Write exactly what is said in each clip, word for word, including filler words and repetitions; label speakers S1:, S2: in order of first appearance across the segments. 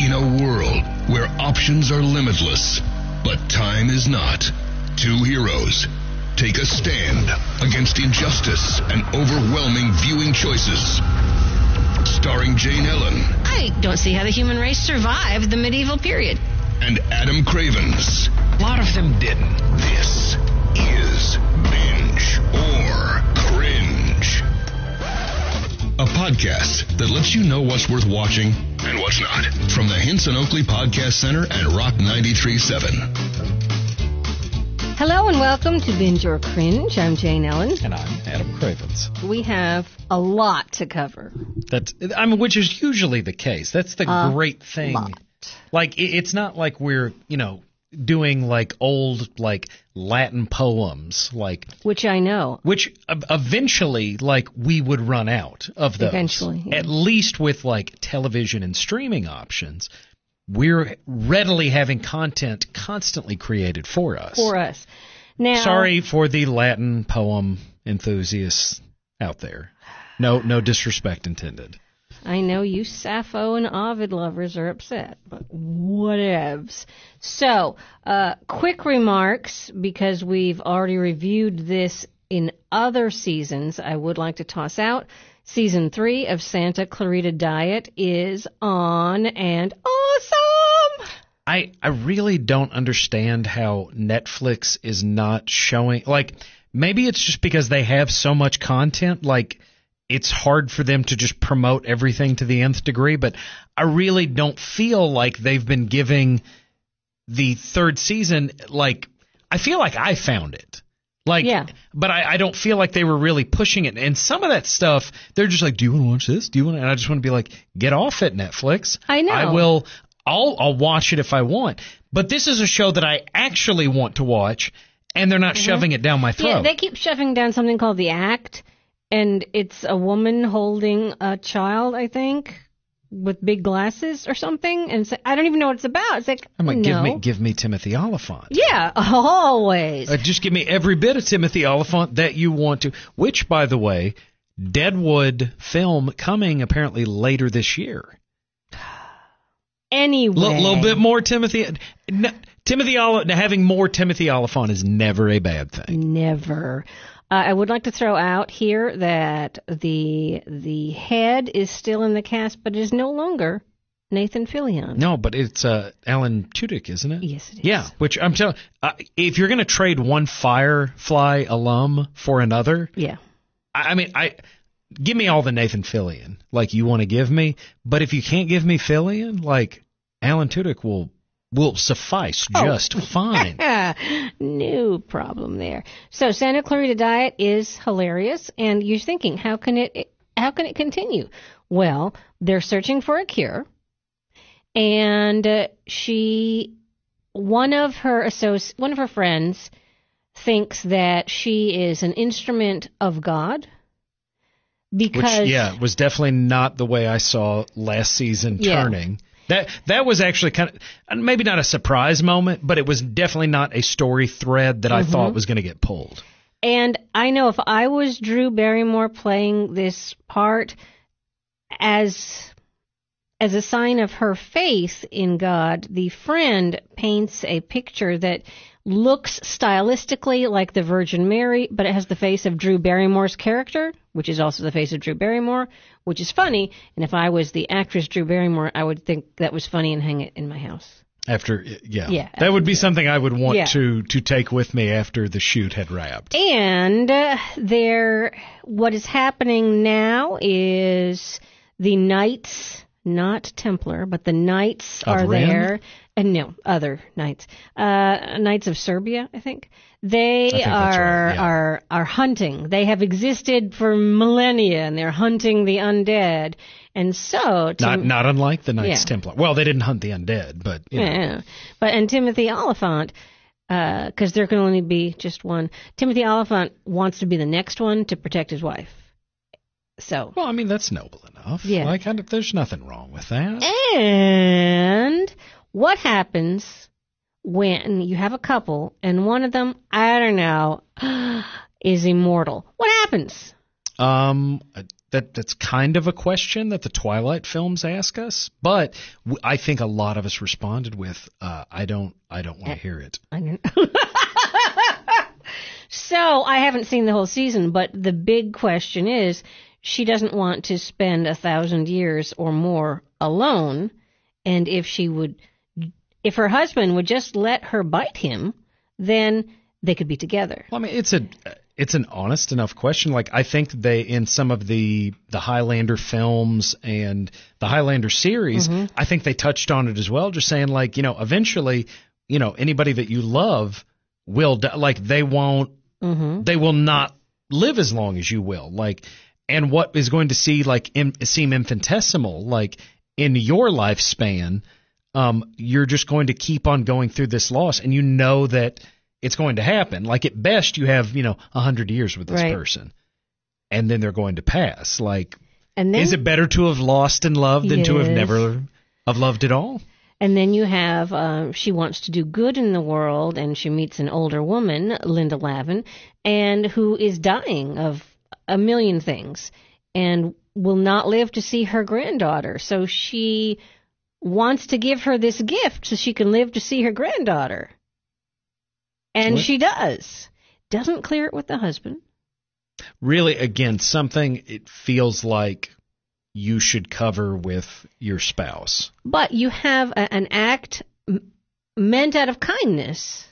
S1: In a world where options are limitless, but time is not, two heroes take a stand against injustice and overwhelming viewing choices. Starring Jane Ellen.
S2: I don't see how the human race survived the medieval period.
S1: And Adam Cravens.
S3: A lot of them didn't.
S1: This is Binge or Cringe. A podcast that lets you know what's worth watching and what's not. From the Hinson Oakley Podcast Center and Rock ninety-three point seven.
S2: Hello and welcome to Binge or Cringe. I'm Jane Ellen.
S3: And I'm Adam Cravens.
S2: We have a lot to cover.
S3: That's, I mean, which is usually the case. That's the
S2: a
S3: great thing.
S2: Lot.
S3: Like, it, it's not like we're, you know, doing like old like Latin poems, like
S2: which I know,
S3: which uh, eventually like we would run out of those.
S2: Eventually, yeah.
S3: At least with like television and streaming options, we're readily having content constantly created for us.
S2: For us. Now,
S3: sorry for the Latin poem enthusiasts out there. No, no disrespect intended.
S2: I know you Sappho and Ovid lovers are upset, but whatevs. So, uh, quick remarks, because we've already reviewed this in other seasons, I would like to toss out. Season three of Santa Clarita Diet is on and awesome!
S3: I, I really don't understand how Netflix is not showing, like, maybe it's just because they have so much content, like, it's hard for them to just promote everything to the nth degree, but I really don't feel like they've been giving the third season, like, I feel like I found it. Like,
S2: yeah.
S3: But I, I don't feel like they were really pushing it. And some of that stuff, they're just like, do you want to watch this? Do you want to? And I just want to be like, get off it, Netflix.
S2: I know.
S3: I will, I'll, I'll watch it if I want. But this is a show that I actually want to watch, and they're not mm-hmm. shoving it down my throat.
S2: Yeah, they keep shoving down something called The Act. And it's a woman holding a child, I think, with big glasses or something. And so, I don't even know what it's about. It's like,
S3: I'm like,
S2: no.
S3: give me, give me Timothy Olyphant.
S2: Yeah, always.
S3: Uh, just give me every bit of Timothy Olyphant that you want to. Which, by the way, Deadwood film coming apparently later this year.
S2: Anyway,
S3: a L- little bit more Timothy. No, Timothy Olyphant. Having more Timothy Olyphant is never a bad thing.
S2: Never. Uh, I would like to throw out here that the the head is still in the cast, but it is no longer Nathan Fillion.
S3: No, but it's uh, Alan Tudyk, isn't it?
S2: Yes, it is.
S3: Yeah, which I'm telling. Uh, if you're going to trade one Firefly alum for another,
S2: yeah,
S3: I, I mean, I give me all the Nathan Fillion like you want to give me, but if you can't give me Fillion, like Alan Tudyk will. will suffice just oh. fine.
S2: No problem there. So Santa Clarita Diet is hilarious, and you're thinking, how can it how can it continue? Well, they're searching for a cure, and uh, she one of her associ- one of her friends thinks that she is an instrument of God. Because
S3: Which, yeah, was definitely not the way I saw last season
S2: yeah.
S3: turning. That that was actually kind of, maybe not a surprise moment, but it was definitely not a story thread that mm-hmm. I thought was going to get pulled.
S2: And I know if I was Drew Barrymore playing this part, as as a sign of her faith in God, the friend paints a picture that looks stylistically like the Virgin Mary, but it has the face of Drew Barrymore's character, which is also the face of Drew Barrymore, which is funny. And if I was the actress Drew Barrymore, I would think that was funny and hang it in my house.
S3: After, yeah.
S2: yeah
S3: that would be
S2: yeah.
S3: something I would want
S2: yeah.
S3: to, to take with me after the shoot had wrapped.
S2: And uh, there, what is happening now is the Knights, not Templar, but the Knights
S3: Of
S2: are
S3: Ren?
S2: there. And no, other Knights. Uh, Knights of Serbia, I think. They
S3: I think
S2: are
S3: that's right, yeah.
S2: are are hunting. They have existed for millennia, and they're hunting the undead. And so,
S3: Not
S2: Tim-
S3: not unlike the Knights
S2: Yeah.
S3: Templar. Well, they didn't hunt the undead, but you know.
S2: yeah, but and Timothy Olyphant, because uh, there can only be just one. Timothy Olyphant wants to be the next one to protect his wife. So,
S3: Well, I mean that's noble enough.
S2: Yeah.
S3: Like, I, there's nothing wrong with that.
S2: and what happens when you have a couple and one of them, I don't know, is immortal? What happens?
S3: Um, that that's kind of a question that the Twilight films ask us, but w- I think a lot of us responded with, uh, "I don't, I don't want to hear it."
S2: I don't So I haven't seen the whole season, but the big question is, she doesn't want to spend a thousand years or more alone, and if she would, if her husband would just let her bite him, then they could be together.
S3: Well, I mean, it's a it's an honest enough question. Like, I think they, in some of the the Highlander films and the Highlander series, mm-hmm. I think they touched on it as well, just saying, like, you know, eventually, you know, anybody that you love will die. Like, they won't, mm-hmm. they will not live as long as you will. Like, and what is going to see like in, seem infinitesimal, like in your lifespan, um, you're just going to keep on going through this loss, and you know that it's going to happen. Like, at best, you have, you know, a hundred years with this
S2: right.
S3: person, and then they're going to pass. Like,
S2: and then,
S3: is it better to have lost in love than
S2: yes.
S3: to have never have loved at all?
S2: And then you have, uh, she wants to do good in the world, and she meets an older woman, Linda Lavin, and who is dying of a million things, and will not live to see her granddaughter. So she wants to give her this gift so she can live to see her granddaughter. And what? She does. Doesn't clear it with the husband.
S3: Really, again, something it feels like you should cover with your spouse.
S2: But you have a, an act m- meant out of kindness.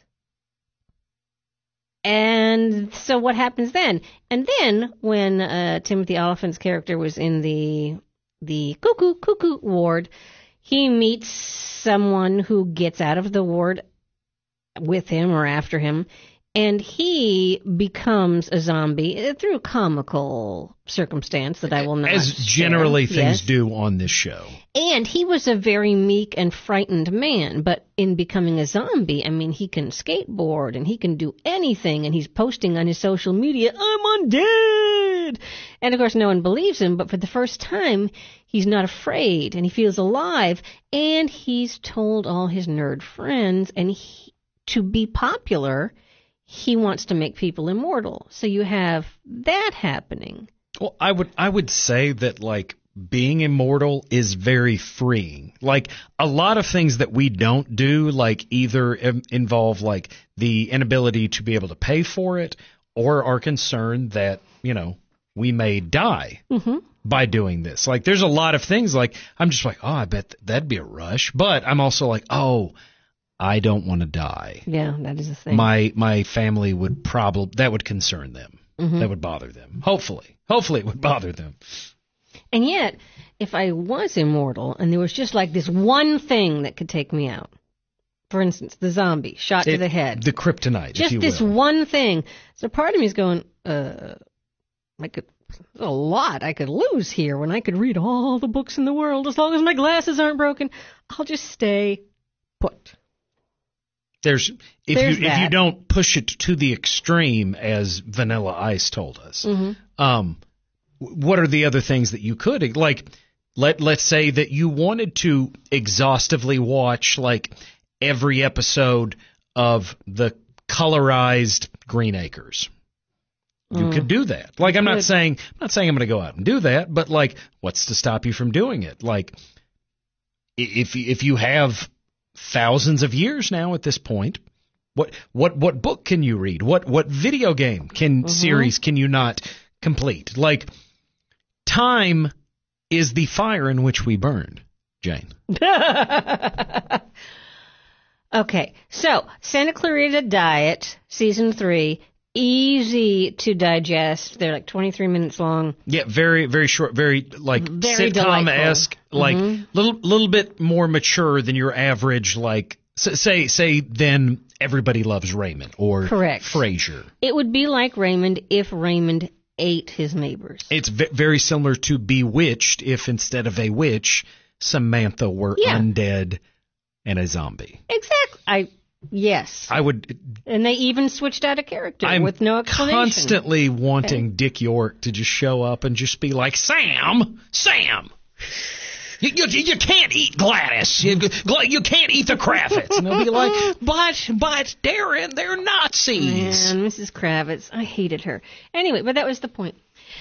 S2: And so what happens then? And then when uh, Timothy Olyphant's character was in the the cuckoo cuckoo ward, he meets someone who gets out of the ward with him or after him, and he becomes a zombie through comical circumstance that I will not
S3: As
S2: share.
S3: generally things
S2: yes.
S3: do on this show.
S2: And he was a very meek and frightened man, but in becoming a zombie, I mean, he can skateboard and he can do anything, and he's posting on his social media, "I'm undead!" And of course, no one believes him, but for the first time, he's not afraid, and he feels alive, and he's told all his nerd friends, and he, to be popular, he wants to make people immortal. So you have that happening.
S3: Well, I would I would say that, like, being immortal is very freeing. Like, a lot of things that we don't do, like, either im- involve, like, the inability to be able to pay for it, or are concerned that, you know, we may die mm-hmm. by doing this. Like, there's a lot of things, like, I'm just like, oh, I bet that'd be a rush. But I'm also like, oh, I don't want to die.
S2: Yeah, that is the thing.
S3: My my family would probably, that would concern them. Mm-hmm. That would bother them. Hopefully. Hopefully it would bother them.
S2: And yet, if I was immortal and there was just like this one thing that could take me out, for instance, the zombie shot
S3: it,
S2: to the head.
S3: The kryptonite,
S2: just
S3: if you
S2: this
S3: will.
S2: one thing. So part of me is going, uh, I could, there's a lot I could lose here when I could read all the books in the world. As long as my glasses aren't broken, I'll just stay put.
S3: There's if
S2: There's
S3: you
S2: that.
S3: if you don't push it to the extreme, as Vanilla Ice told us. Mm-hmm. Um, what are the other things that you could, like? Let let's say that you wanted to exhaustively watch like every episode of the colorized Green Acres. You mm. could do that. Like, I'm not saying I'm not saying I'm going to go out and do that, but like, what's to stop you from doing it? Like, if if you have thousands of years now at this point, what what what book can you read? What what video game can mm-hmm. series can you not complete? Like, time is the fire in which we burned, Jane.
S2: Okay, so Santa Clarita Diet, Season three, easy to digest. They're like twenty-three minutes long.
S3: Yeah, very, very short, very, like,
S2: very
S3: sitcom-esque,
S2: delightful.
S3: like,
S2: mm-hmm.
S3: little little bit more mature than your average, like, say, say then Everybody Loves Raymond, or
S2: Correct.
S3: Frasier.
S2: It would be like Raymond if Raymond ate his neighbors.
S3: It's v- very similar to Bewitched if instead of a witch, Samantha were
S2: yeah.
S3: undead and a zombie.
S2: Exactly. I yes.
S3: I would.
S2: And they even switched out a character
S3: I'm
S2: with no explanation.
S3: Constantly wanting
S2: okay.
S3: Dick York to just show up and just be like, Sam, Sam. You, you, you can't eat Gladys. You, you can't eat the Kravitz. And they'll be like, but, but, Darren, they're Nazis.
S2: Man, Missus Kravitz, I hated her. Anyway, but that was the point.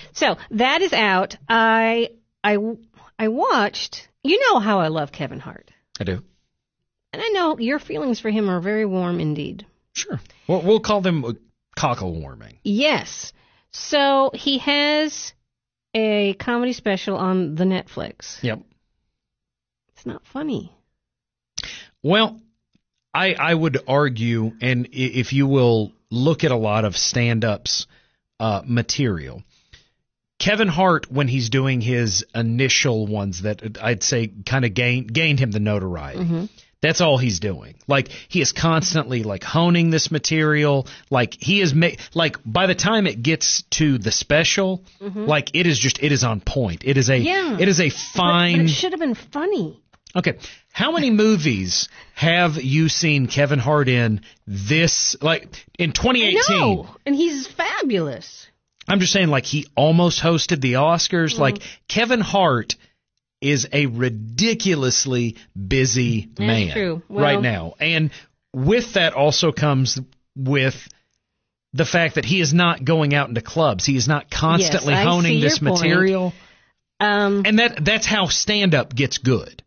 S2: So that is out. I I I watched. You know how I love Kevin Hart.
S3: I do.
S2: And I know your feelings for him are very warm indeed.
S3: Sure. Well, we'll call them cockle warming.
S2: Yes. So he has a comedy special on the Netflix.
S3: Yep.
S2: It's not funny.
S3: Well, I I would argue, and if you will look at a lot of stand-ups uh, material, Kevin Hart, when he's doing his initial ones that I'd say kind of gained gained him the notoriety. Mm-hmm. That's all he's doing. Like, he is constantly, like, honing this material. Like, he is, ma- like, by the time it gets to the special, mm-hmm. like, it is just, it is on point. It is a,
S2: yeah.
S3: it is a fine.
S2: But, but it should have been funny.
S3: Okay. How many movies have you seen Kevin Hart in this, like, in twenty eighteen?
S2: No, and he's fabulous.
S3: I'm just saying, like, he almost hosted the Oscars. Mm-hmm. Like, Kevin Hart is a ridiculously busy
S2: That's
S3: man
S2: true. Well,
S3: right now. And with that also comes with the fact that he is not going out into clubs. He is not constantly
S2: yes,
S3: honing this material.
S2: Um,
S3: and that that's how stand-up gets good.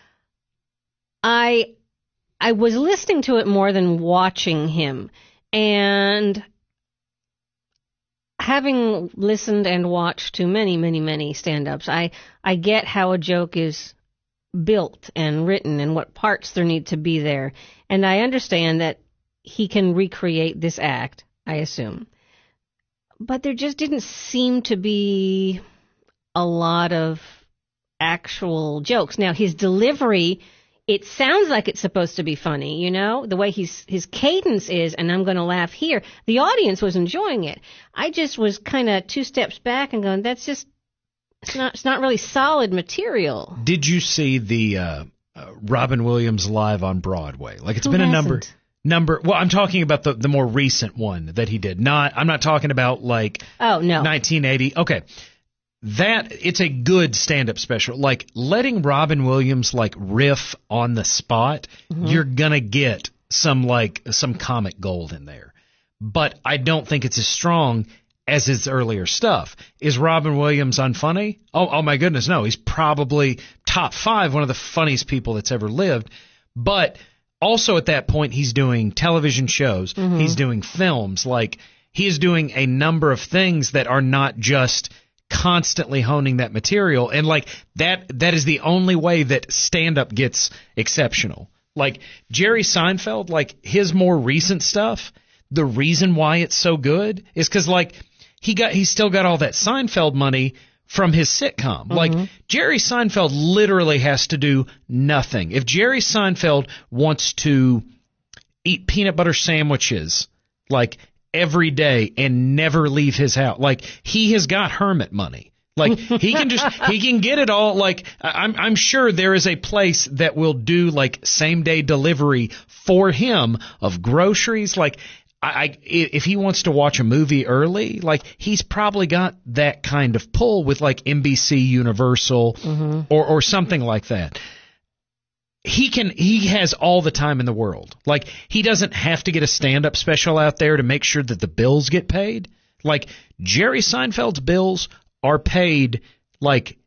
S2: I I was listening to it more than watching him. And having listened and watched to many, many, many stand-ups, I, I get how a joke is built and written and what parts there need to be there. And I understand that he can recreate this act, I assume. But there just didn't seem to be a lot of actual jokes. Now, his delivery, it sounds like it's supposed to be funny, you know, the way he's, his cadence is, and I'm going to laugh here. The audience was enjoying it. I just was kind of two steps back and going, that's just, it's not, it's not really solid material.
S3: Did you see the uh, uh, Robin Williams live on Broadway? Like, it's
S2: Who
S3: been
S2: hasn't?
S3: a number, number, well, I'm talking about the, the more recent one that he did. Not, I'm not talking about like
S2: oh, no.
S3: nineteen eighty. Okay. That, it's a good stand-up special. Like, letting Robin Williams, like, riff on the spot, mm-hmm. you're gonna get some, like, some comic gold in there. But I don't think it's as strong as his earlier stuff. Is Robin Williams unfunny? Oh, oh my goodness, no. He's probably top five, one of the funniest people that's ever lived. But also at that point, he's doing television shows. Mm-hmm. He's doing films. Like, he is doing a number of things that are not just constantly honing that material, and like that that is the only way that stand-up gets exceptional. Like Jerry Seinfeld, like his more recent stuff, the reason why it's so good is because like he got he still got all that Seinfeld money from his sitcom. Mm-hmm. Like Jerry Seinfeld literally has to do nothing. If Jerry Seinfeld wants to eat peanut butter sandwiches, like every day and never leave his house. Like, he has got hermit money. Like, he can just, he can get it all. Like, I'm, I'm sure there is a place that will do, like, same-day delivery for him of groceries. Like, I, I, if he wants to watch a movie early, like, he's probably got that kind of pull with, like, N B C Universal mm-hmm. or, or something like that. He can, he has all the time in the world. Like, he doesn't have to get a stand-up special out there to make sure that the bills get paid. Like, Jerry Seinfeld's bills are paid, like,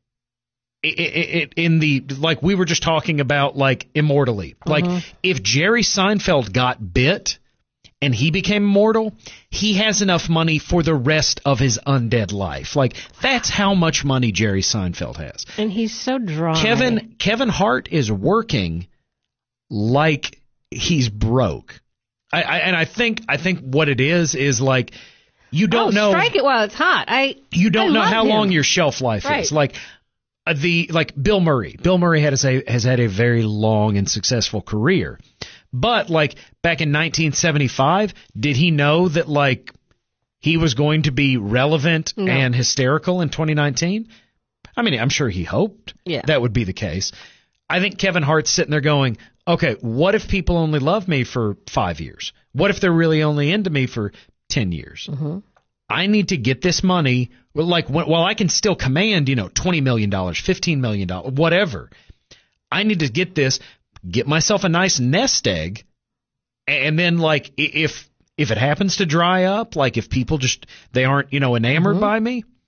S3: in the, like, we were just talking about, like, immortally. Like, uh-huh. if Jerry Seinfeld got bit and he became immortal, he has enough money for the rest of his undead life. Like, that's how much money Jerry Seinfeld has.
S2: And he's so dry.
S3: Kevin Kevin Hart is working like he's broke. I, I and I think I think what it is is like you don't
S2: oh,
S3: know.
S2: Strike it while it's hot. I
S3: you don't
S2: I
S3: know how
S2: him.
S3: long your shelf life
S2: right.
S3: is. Like uh, the like Bill Murray. Bill Murray has a has had a very long and successful career. But, like, back in nineteen seventy-five, did he know that, like, he was going to be relevant no. and hysterical in twenty nineteen? I mean, I'm sure he hoped
S2: yeah.
S3: that would be the case. I think Kevin Hart's sitting there going, okay, what if people only love me for five years? What if they're really only into me for ten years?
S2: Mm-hmm.
S3: I need to get this money, like, while I can still command, you know, twenty million dollars, fifteen million dollars, whatever. I need to get this, get myself a nice nest egg, and then, like, if if it happens to dry up, like, if people just, they aren't, you know, enamored mm-hmm. by me,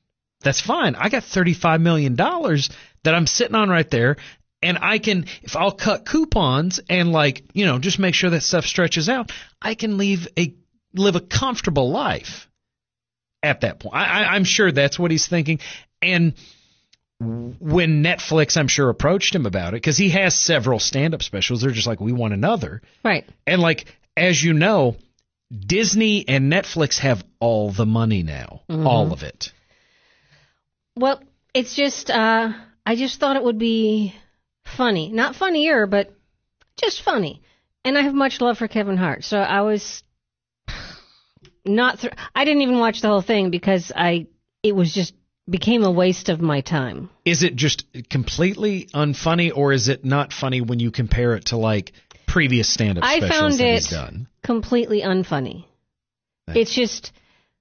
S3: That's fine. I got thirty-five million dollars that I'm sitting on right there, and I can, if I'll cut coupons and like, you know, just make sure that stuff stretches out, I can leave a live a comfortable life at that point. I, I, I'm sure that's what he's thinking. And when Netflix, I'm sure, approached him about it, because he has several stand-up specials, they're just like, we want another.
S2: Right.
S3: And like, as you know, Disney and Netflix have all the money now, mm-hmm. all of it.
S2: Well, it's just, uh, I just thought it would be funny. Not funnier, but just funny. And I have much love for Kevin Hart. So I was not, th- I didn't even watch the whole thing because I, it was just, became a waste of my time.
S3: Is it just completely unfunny, or is it not funny when you compare it to like previous stand-up
S2: I
S3: specials
S2: found
S3: that
S2: it
S3: he's done?
S2: Completely unfunny.
S3: Thanks.
S2: It's just,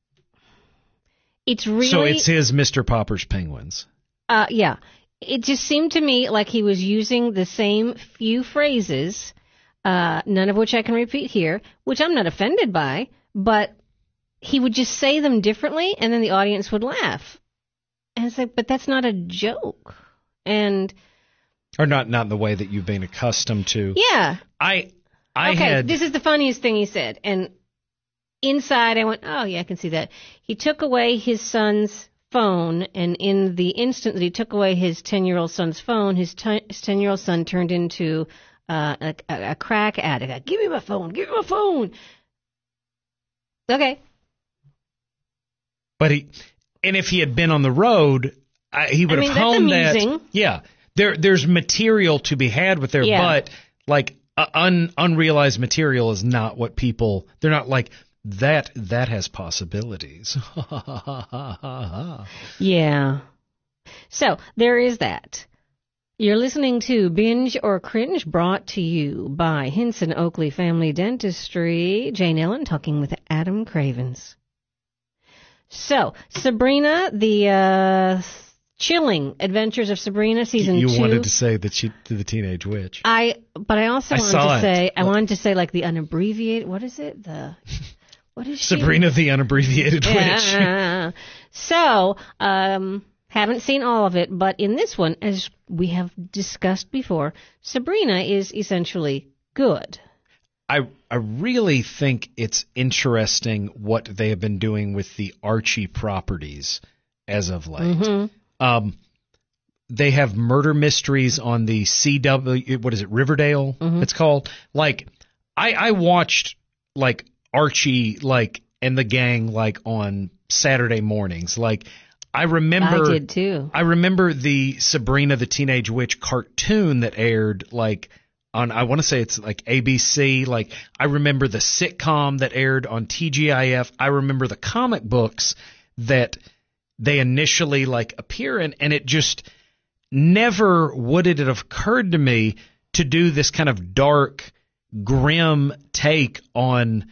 S2: it's really...
S3: So it's his Mister Popper's Penguins.
S2: Uh, yeah. It just seemed to me like he was using the same few phrases, uh, none of which I can repeat here, which I'm not offended by, but he would just say them differently, and then the audience would laugh. And it's like, but that's not a joke. And...
S3: Or not, not in the way that you've been accustomed to.
S2: Yeah.
S3: I, I
S2: okay,
S3: had...
S2: this is the funniest thing he said. And inside I went, oh, yeah, I can see that. He took away his son's phone, and in the instant that he took away his ten-year-old son's phone, his ten-year-old son turned into uh, a, a, a crack addict. Give me my phone. Give me my phone. Okay.
S3: But he... And if he had been on the road, uh, he would
S2: I mean,
S3: have honed
S2: that's amusing.
S3: that. Yeah, there, there's material to be had with there,
S2: yeah.
S3: but like uh, un, unrealized material is not what people. They're not like that. That has possibilities.
S2: Yeah. So there is that. You're listening to Binge or Cringe, brought to you by Hinson Oakley Family Dentistry. Jane Ellen talking with Adam Cravens. So, Sabrina, the uh, chilling adventures of Sabrina, season
S3: you
S2: two.
S3: You wanted to say that she, the teenage witch.
S2: I, but I also
S3: I
S2: wanted
S3: saw
S2: to
S3: it.
S2: say, I wanted to say like the unabbreviated. What is it? The what is she?
S3: Sabrina, the unabbreviated
S2: yeah.
S3: witch.
S2: So, um, haven't seen all of it, but in this one, as we have discussed before, Sabrina is essentially good.
S3: I I really think it's interesting what they have been doing with the Archie properties as of late.
S2: Mm-hmm.
S3: Um, they have murder mysteries on the C W. What is it, Riverdale?
S2: Mm-hmm.
S3: It's called. Like, I I watched like Archie like and the gang like on Saturday mornings. Like, I remember.
S2: I did too.
S3: I remember the Sabrina the Teenage Witch cartoon that aired like. On, I want to say it's like A B C. Like, I remember the sitcom that aired on T G I F. I remember the comic books that they initially like appear in, and it just never would it have occurred to me to do this kind of dark, grim take on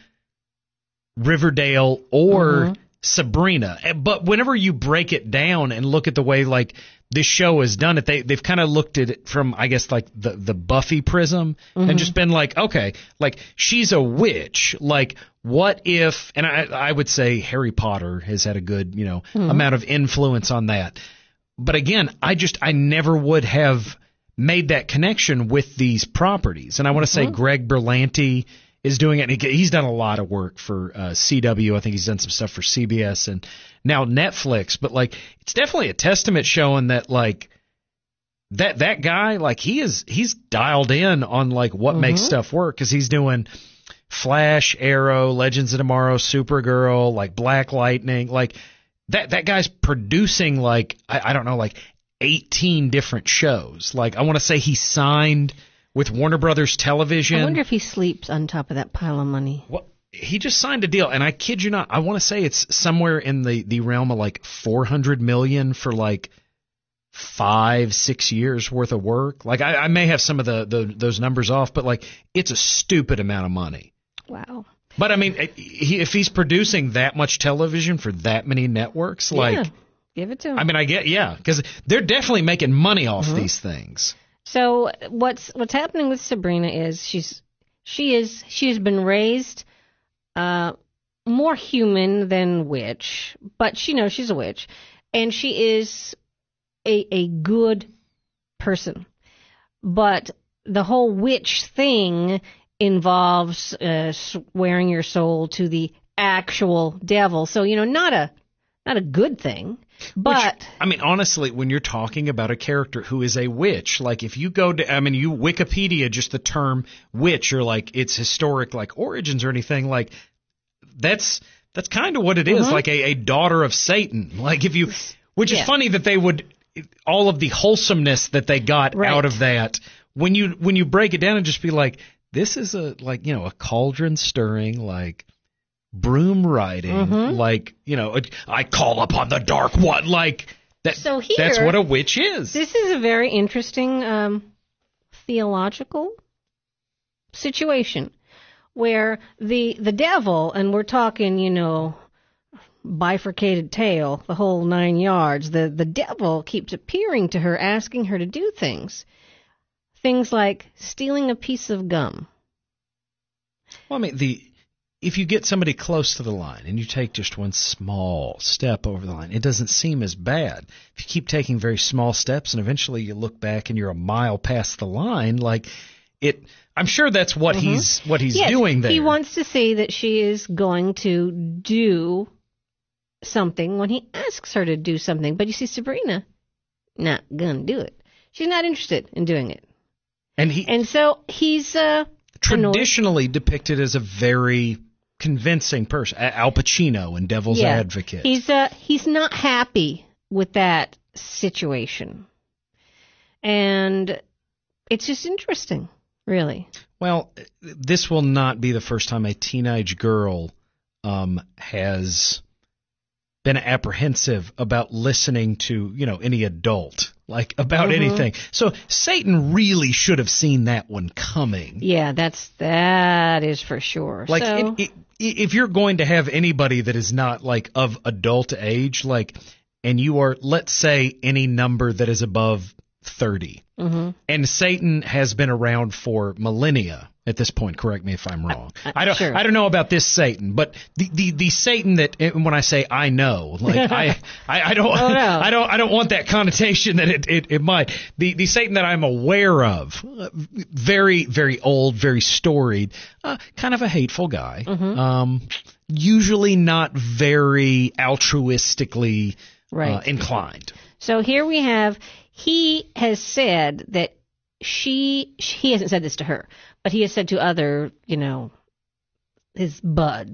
S3: Riverdale or mm-hmm. Sabrina. But whenever you break it down and look at the way like this show has done it, they, they've kind of looked at it from, I guess, like the, the Buffy prism mm-hmm. and just been like, okay, like she's a witch. Like, what if, and I, I would say Harry Potter has had a good, you know, mm-hmm. amount of influence on that. But again, I just, I never would have made that connection with these properties. And I want to say mm-hmm. Greg Berlanti is doing it. And he's done a lot of work for uh, C W. I think he's done some stuff for C B S and now Netflix. But like, it's definitely a testament showing that like that that guy, like he is he's dialed in on like what mm-hmm. makes stuff work, because he's doing Flash, Arrow, Legends of Tomorrow, Supergirl, like Black Lightning. Like that that guy's producing like I, I don't know like eighteen different shows. Like I want to say he signed with Warner Brothers Television.
S2: I wonder if he sleeps on top of that pile of money.
S3: Well, he just signed a deal, and I kid you not, I want to say it's somewhere in the, the realm of like four hundred million dollars for like five, six years worth of work. Like I, I may have some of the, the those numbers off, but like it's a stupid amount of money.
S2: Wow.
S3: But I mean, he, if he's producing that much television for that many networks, like,
S2: yeah, give it to him.
S3: I mean, I get, yeah, because they're definitely making money off mm-hmm. these things.
S2: So what's what's happening with Sabrina is she's she is she has been raised uh, more human than witch, but she knows she's a witch. and she is a a good person. But the whole witch thing involves uh, swearing your soul to the actual devil. So, you know, not a not a good thing. But
S3: Which, I mean, honestly, when you're talking about a character who is a witch, like if you go to, I mean, you Wikipedia just the term witch or like its historic like origins or anything, like that's that's kind of what it is, mm-hmm. like a, a daughter of Satan. Like if you, which yeah. is funny that they would, all of the wholesomeness that they got
S2: right.
S3: out of that, when you when you break it down and just be like, this is a like you know a cauldron stirring like. Broom riding, mm-hmm. like, you know, I call upon the dark one, like, that.
S2: So here,
S3: that's what a witch is.
S2: This is a very interesting um, theological situation where the the devil, and we're talking, you know, bifurcated tail, the whole nine yards, the, the devil keeps appearing to her, asking her to do things. Things like stealing a piece of gum.
S3: Well, I mean, the... If you get somebody close to the line and you take just one small step over the line, it doesn't seem as bad. If you keep taking very small steps and eventually you look back and you're a mile past the line, like it, I'm sure that's what mm-hmm. he's what he's
S2: yes,
S3: doing there.
S2: He wants to see that she is going to do something when he asks her to do something. But you see, Sabrina, not gonna do it. She's not interested in doing it.
S3: And he
S2: and so he's uh,
S3: traditionally
S2: annoyed.
S3: depicted as a very convincing person, Al Pacino in Devil's
S2: yeah.
S3: Advocate.
S2: He's uh he's not happy with that situation, and it's just interesting, really.
S3: Well, this will not be the first time a teenage girl um, has been apprehensive about listening to, you know, any adult, like about mm-hmm. anything. So Satan really should have seen that one coming.
S2: Yeah, that's that is for sure.
S3: Like
S2: so,
S3: it, it, if you're going to have anybody that is not like of adult age, like, and you are, let's say, any number that is above thirty, mm-hmm. and Satan has been around for millennia at this point. Correct me if I'm wrong. I, I don't.
S2: Sure.
S3: I don't know about this Satan, but the, the, the Satan that when I say I know, like I, I, I don't.
S2: Oh, no.
S3: I don't. I don't want that connotation that it, it, it might. The the Satan that I'm aware of, uh, very very old, very storied, uh, kind of a hateful guy. Mm-hmm. Um, usually not very altruistically
S2: right.
S3: uh, inclined.
S2: So here we have. He has said that she, he hasn't said this to her, but he has said to other, you know, his buds,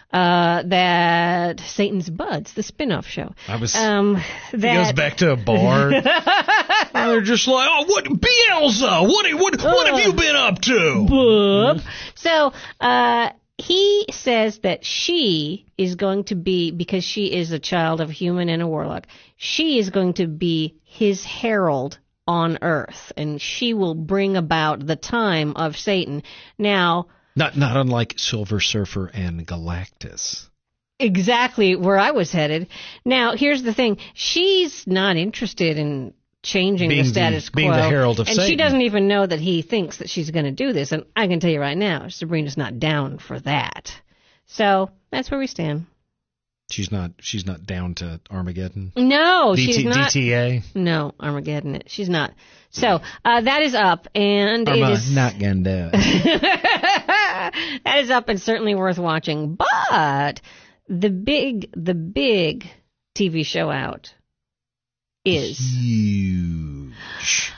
S2: uh, that Satan's Buds, the spin-off show. I was, um, that,
S3: he goes back to a bar. And they're just like, oh, what, Beelza, what, what, what have you been up to?
S2: Boop. So, uh, he says that she is going to be, because she is a child of a human and a warlock, she is going to be his herald on earth, and she will bring about the time of Satan. Now,
S3: not not unlike Silver Surfer and Galactus.
S2: Exactly where I was headed. Now, here's the thing. She's not interested in changing
S3: being
S2: the status
S3: the,
S2: quo.
S3: Being the herald of
S2: and
S3: Satan.
S2: She doesn't even know that he thinks that she's going to do this. And I can tell you right now, Sabrina's not down for that. So that's where we stand.
S3: She's not. She's not down to Armageddon.
S2: No,
S3: D T,
S2: she's not.
S3: D T A.
S2: No, Armageddon. It. She's not. So uh, that is up, and
S3: Arma,
S2: it is
S3: not gonna do.
S2: That is up and certainly worth watching. But the big, the big T V show out is
S3: huge.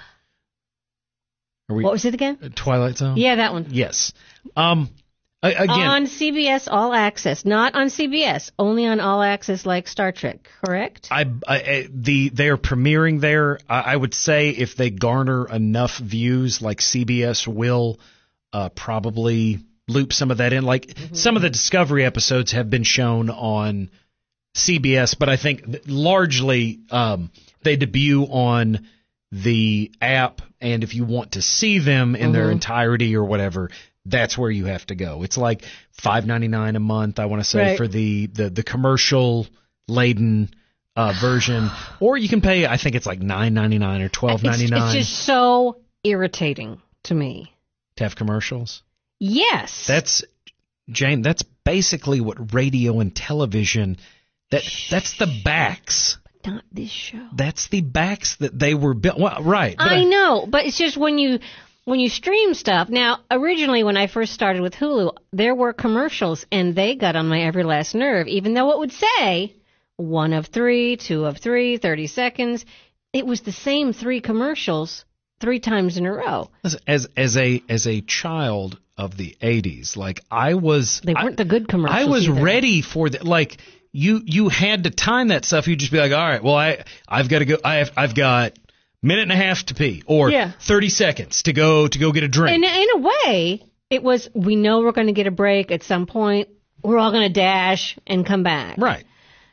S3: Are we,
S2: what was it again?
S3: Twilight Zone.
S2: Yeah, that one.
S3: Yes. Um. Again,
S2: on C B S All Access, not on C B S, only on All Access like Star Trek, correct?
S3: I, I the they are premiering there. I, I would say if they garner enough views, like C B S will uh, probably loop some of that in. Like mm-hmm. some of the Discovery episodes have been shown on C B S, but I think largely um, they debut on the app, and if you want to see them in mm-hmm. their entirety or whatever, that's where you have to go. It's like five ninety-nine a month, I want to say,
S2: right.
S3: for the, the, the commercial laden uh, version, or you can pay. I think it's like nine ninety-nine or twelve ninety-nine.
S2: It's, it's just so irritating to me
S3: to have commercials.
S2: Yes,
S3: that's Jane. That's basically what radio and television. That that's the backs.
S2: not this show.
S3: That's the backs that they were built. Well, right.
S2: I, I know, but it's just when you when you stream stuff. Now, originally when I first started with Hulu, there were commercials, and they got on my every last nerve. Even though it would say one of three, two of three, thirty seconds, it was the same three commercials three times in a row.
S3: As as a as a child of the eighties, like I was,
S2: they weren't
S3: I,
S2: the good commercials.
S3: I was
S2: either.
S3: ready for the like. You you had to time that stuff. You'd just be like, all right, well, I I've got to go. I have I've got minute and a half to pee, or
S2: yeah.
S3: thirty seconds to go to go get a drink.
S2: And in a way, it was. We know we're going to get a break at some point. We're all going to dash and come back.
S3: Right.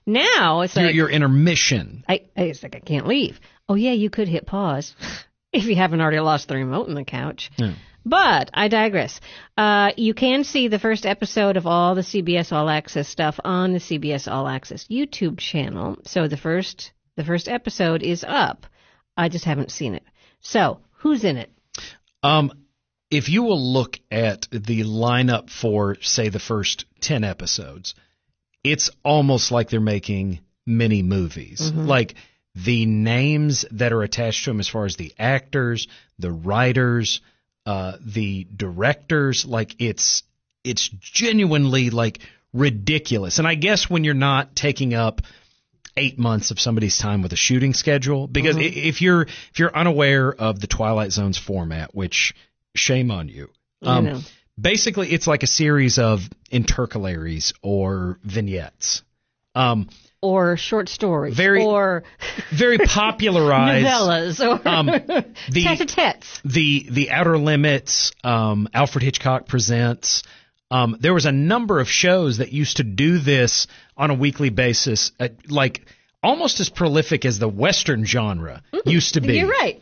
S2: Now it's
S3: your,
S2: like
S3: your intermission.
S2: I it's like I can't leave. Oh yeah, you could hit pause if you haven't already lost the remote in the couch.
S3: Yeah.
S2: But I digress. Uh, you can see the first episode of all the C B S All Access stuff on the C B S All Access YouTube channel. So the first the first episode is up. I just haven't seen it. So who's in it?
S3: Um, if you will look at the lineup for, say, the first ten episodes, it's almost like they're making mini movies.
S2: Mm-hmm.
S3: Like the names that are attached to them, as far as the actors, the writers. Uh, the directors, like it's it's genuinely like ridiculous. And I guess when you're not taking up eight months of somebody's time with a shooting schedule, because mm-hmm. if you're if you're unaware of the Twilight Zone's format, which shame on you, um,
S2: I know.
S3: Basically it's like a series of intercalaries or vignettes. Um,
S2: Or short stories,
S3: very,
S2: or
S3: very popularized
S2: novellas, or
S3: um, the
S2: tete-a-tetes.
S3: the the Outer Limits, um, Alfred Hitchcock Presents. Um, there was a number of shows that used to do this on a weekly basis, uh, like almost as prolific as the Western genre mm, used to be.
S2: You're right.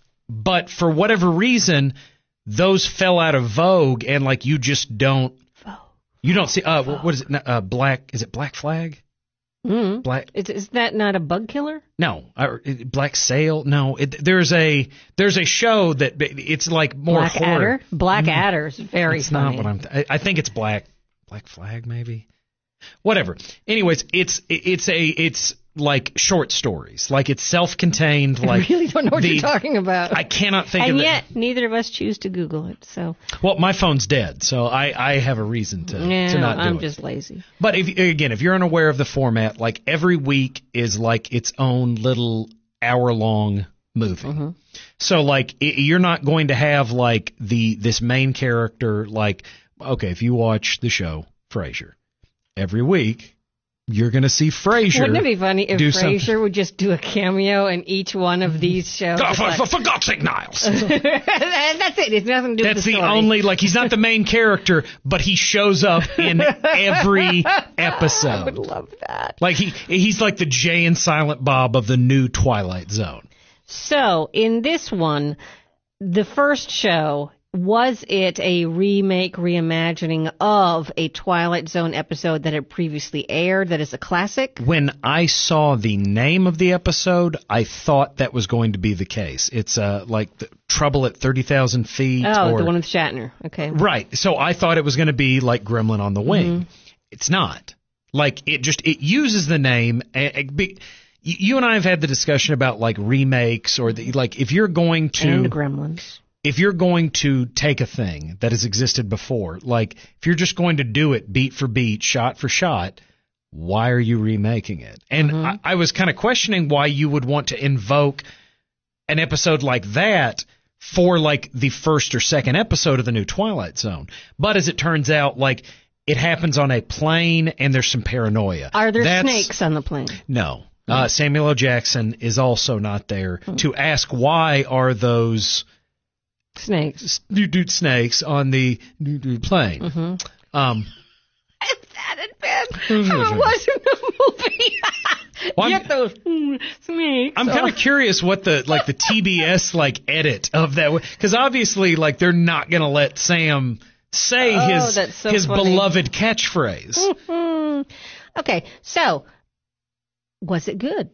S3: But for whatever reason, those fell out of vogue, and like you just don't,
S2: Vogue.
S3: you don't see. Uh, what is it? Uh, Black? Is it Black Flag?
S2: Mm.
S3: Black
S2: is, is that not a bug killer?
S3: No, uh, Black Sail. No, it, there's a there's a show that it's like more
S2: Black
S3: horror.
S2: Adder. Black
S3: no,
S2: Adder is very
S3: it's
S2: funny.
S3: not what I'm. Th- I think it's Black Black Flag maybe. Whatever. Anyways, it's it's a it's like short stories. Like it's self-contained. Like
S2: I really don't know what
S3: the,
S2: you're talking about.
S3: I cannot think
S2: and
S3: of it.
S2: And yet, neither of us choose to Google it. So.
S3: Well, my phone's dead, so I, I have a reason to,
S2: yeah,
S3: to not do
S2: I'm
S3: it.
S2: just lazy.
S3: But if again, if you're unaware of the format, like every week is like its own little hour-long movie. Mm-hmm. So like it, you're not going to have like the this main character like okay, if you watch the show Frasier, every week you're going to see Frasier.
S2: Wouldn't it be funny if Frasier
S3: something.
S2: would just do a cameo in each one of these shows?
S3: God, for,
S2: like,
S3: for, for God's sake, Niles.
S2: That's it. It's nothing to do
S3: That's
S2: with the
S3: the
S2: story.
S3: only, like, he's not the main character, but he shows up in every episode.
S2: I would love that.
S3: Like, he he's like the Jay and Silent Bob of the new Twilight Zone.
S2: So, in this one, the first show, was it a remake, reimagining of a Twilight Zone episode that had previously aired that is a classic?
S3: When I saw the name of the episode, I thought that was going to be the case. It's uh, like the Trouble at thirty thousand Feet.
S2: Oh,
S3: or,
S2: the one with Shatner. Okay.
S3: Right. So I thought it was going to be like Gremlin on the Wing. Mm-hmm. It's not. Like, it just, it uses the name. And be, you and I have had the discussion about, like, remakes or, the, like, if you're going to...
S2: And the Gremlins.
S3: If you're going to take a thing that has existed before, like if you're just going to do it beat for beat, shot for shot, why are you remaking it? And mm-hmm. I, I was kind of questioning why you would want to invoke an episode like that for like the first or second episode of the new Twilight Zone. But as it turns out, like it happens on a plane and there's some paranoia.
S2: Are there
S3: That's,
S2: snakes on the plane?
S3: No. Uh, Samuel L. Jackson is also not there mm-hmm. to ask why are those...
S2: Snakes.
S3: Dude, snakes on the plane.
S2: Mm-hmm.
S3: Um,
S2: If that had been how it was in the movie. Well, Get those mm, snakes.
S3: I'm kind of curious what the like the T B S like edit of that, because obviously like they're not going to let Sam say
S2: oh,
S3: his
S2: that's so
S3: his
S2: funny.
S3: beloved catchphrase.
S2: Mm-hmm. Okay, so was it good?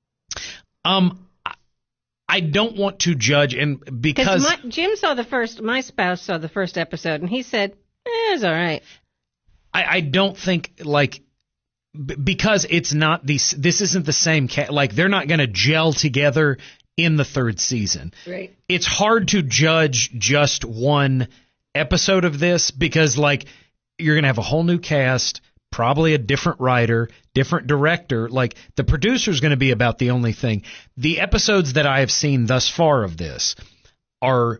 S3: Um. I don't want to judge, and because
S2: my, Jim saw the first, my spouse saw the first episode, and he said, eh, "It's all right."
S3: I, I don't think like b- because it's not the this isn't the same ca- like they're not going to gel together in the third season.
S2: Right.
S3: It's hard to judge just one episode of this because like you're going to have a whole new cast, probably a different writer, different director. Like the producer's going to be about the only thing. The episodes that I have seen thus far of this are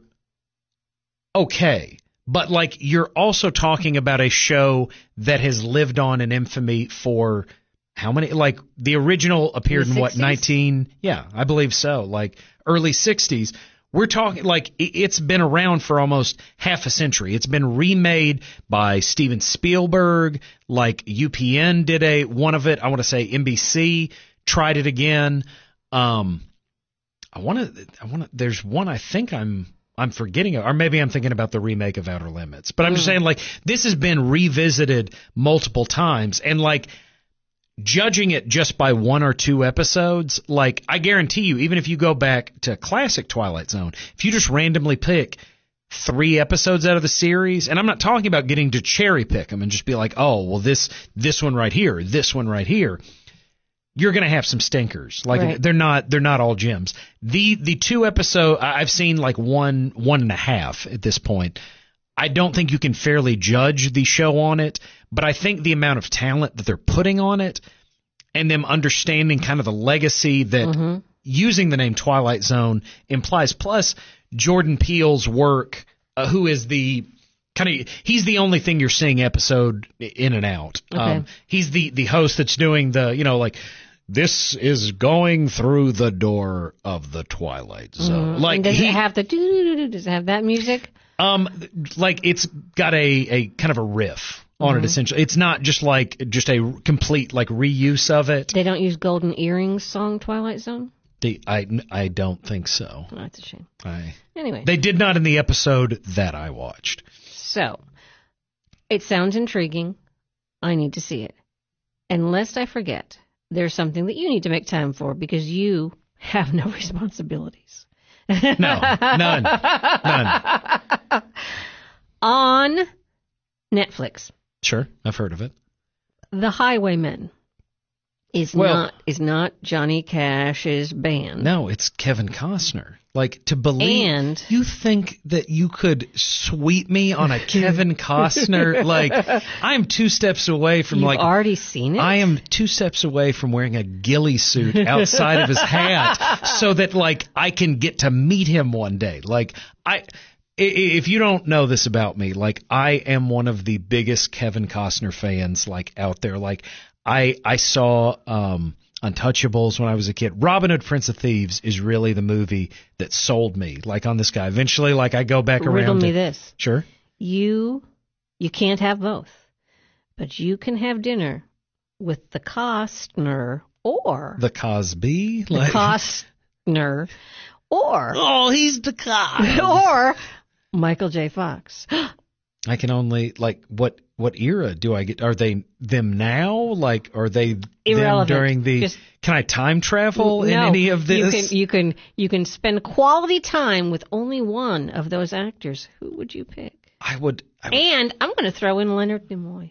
S3: okay. But like you're also talking about a show that has lived on in infamy for how many? Like the original appeared in what, nineteen? Yeah, I believe so. Like early sixties. We're talking like it's been around for almost half a century. It's been remade by Steven Spielberg. Like U P N did a one of it. I want to say N B C tried it again. Um, I want to. I want to. There's one I think I'm. I'm forgetting, or maybe I'm thinking about the remake of Outer Limits. But I'm mm. just saying, like, this has been revisited multiple times, and, like, judging it just by one or two episodes, like, I guarantee you, even if you go back to classic Twilight Zone, if you just randomly pick three episodes out of the series, and I'm not talking about getting to cherry pick them and just be like, oh, well, this this one right here, this one right here, you're going to have some stinkers. Like right. they're not they're not all gems. The the two episode I've seen like one one and a half at this point. I don't think you can fairly judge the show on it, but I think the amount of talent that they're putting on it and them understanding kind of the legacy that mm-hmm. using the name Twilight Zone implies, plus Jordan Peele's work, uh, who is the kind of he's the only thing you're seeing episode in and out. Okay. Um, he's the the host that's doing the, you know, like, this is going through the door of the Twilight Zone. Mm-hmm. Like,
S2: and does
S3: he,
S2: it have the doo-doo-doo-doo? Does it have that music?
S3: Um, like it's got a, a kind of a riff on mm-hmm. it. Essentially, it's not just like just a complete like reuse of it.
S2: They don't use Golden Earrings song Twilight Zone.
S3: They, I, I don't think so.
S2: Oh, that's a shame.
S3: I,
S2: anyway,
S3: they did not in the episode that I watched.
S2: So, it sounds intriguing. I need to see it. And lest I forget, there's something that you need to make time for because you have no responsibilities.
S3: No, none. None.
S2: On Netflix.
S3: Sure, I've heard of it.
S2: The Highwaymen is well, not is not Johnny Cash's band.
S3: No, it's Kevin Costner. Like, to believe
S2: and,
S3: you think that you could sweep me on a Kevin Costner, like, I'm two steps away from,
S2: you've
S3: like...
S2: You've already seen it?
S3: I am two steps away from wearing a ghillie suit outside of his hat so that, like, I can get to meet him one day. Like, I... If you don't know this about me, like, I am one of the biggest Kevin Costner fans, like, out there. Like, I I saw... um Untouchables when I was a kid. Robin Hood, Prince of Thieves is really the movie that sold me, like, on this guy. Eventually, like, I go back around.
S2: Riddle me
S3: to,
S2: this.
S3: Sure.
S2: You, you can't have both, but you can have dinner with the Costner or
S3: the Cosby,
S2: the
S3: like,
S2: Costner, or
S3: oh, he's the Cos,
S2: or Michael J. Fox.
S3: I can only, like, what what era do I get? Are they them now? Like, are they
S2: irrelevant
S3: them during the?
S2: Just,
S3: can I time travel
S2: no,
S3: in any of this?
S2: You can you can you can spend quality time with only one of those actors. Who would you pick?
S3: I would. I would
S2: and I'm going to throw in Leonard Nimoy.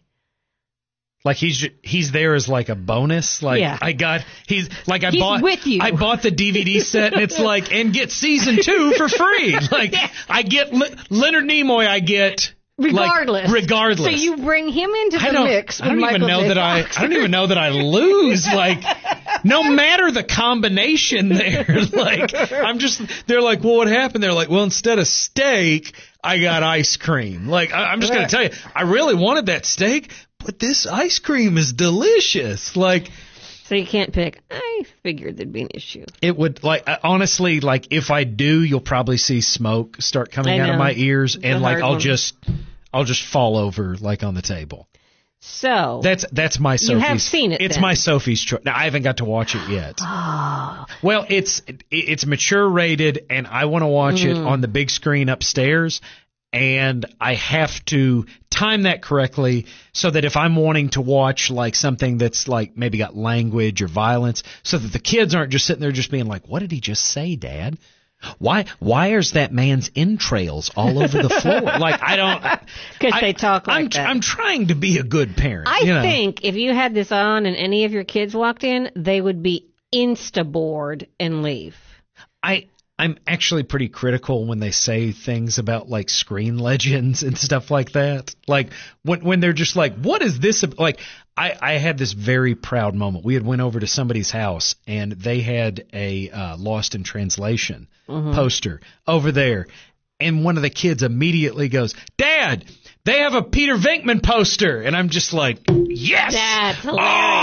S3: Like he's he's there as like a bonus. Like
S2: yeah.
S3: I got he's like I
S2: he's
S3: bought
S2: with you.
S3: I bought the D V D set and it's like and get season two for free. Like yeah. I get Le- Leonard Nimoy. I get.
S2: Regardless,
S3: like, regardless.
S2: So you bring him into the mix.
S3: I don't
S2: with
S3: even
S2: Michael
S3: know
S2: J.
S3: that
S2: Fox.
S3: I. I don't even know that I lose. Like, no matter the combination there. Like, I'm just. They're like, well, what happened? They're like, well, instead of steak, I got ice cream. Like, I, I'm just gonna tell you, I really wanted that steak, but this ice cream is delicious. Like.
S2: So you can't pick. I figured there'd be an issue.
S3: It would, like, honestly, like, if I do, you'll probably see smoke start coming out of my ears, and like I'll one. just, I'll just fall over like on the table.
S2: So
S3: that's that's my Sophie's.
S2: You have seen it.
S3: It's
S2: then.
S3: my Sophie's choice. Now, I haven't got to watch it yet.
S2: Oh.
S3: Well, it's it's mature rated, and I want to watch mm. it on the big screen upstairs. And I have to time that correctly so that if I'm wanting to watch like something that's like maybe got language or violence, so that the kids aren't just sitting there just being like, what did he just say, Dad? Why why is that man's entrails all over the floor? Like, I don't...
S2: Because they talk like
S3: I'm,
S2: that.
S3: I'm trying to be a good parent.
S2: I
S3: you know?
S2: think if you had this on and any of your kids walked in, they would be insta-bored and leave.
S3: I... I'm actually pretty critical when they say things about like screen legends and stuff like that. Like when when they're just like, what is this? ab-" Like I, I had this very proud moment. We had went over to somebody's house and they had a uh, Lost in Translation
S2: Mm-hmm.
S3: poster over there. And one of the kids immediately goes, Dad, they have a Peter Venkman poster. And I'm just like, yes.
S2: That's hilarious.